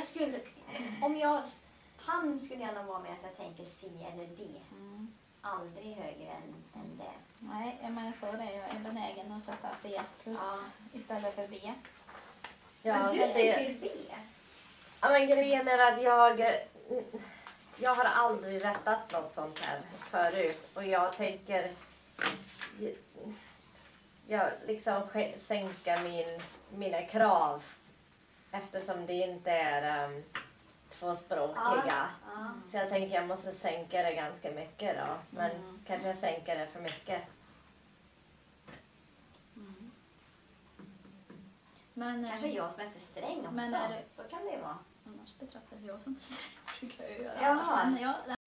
jag skulle, han skulle jag nog vara med att jag tänker C eller D. Aldrig högre än det. Nej, men jag sa det. Jag är benägen att sätta C plus istället för B. Ja, men du tycker B? Ja, men grejen är att jag har aldrig rättat något sånt här förut. Och jag tänker jag liksom sänka mina krav. Eftersom det inte är tvåspråkiga. Så jag tänker jag måste sänka det ganska mycket då. Men kanske jag sänker det för mycket. Men, kanske jag som är för sträng också. Men så kan det vara. Annars betraktas jag som sträng. Brukar jag göra. Jaha. Men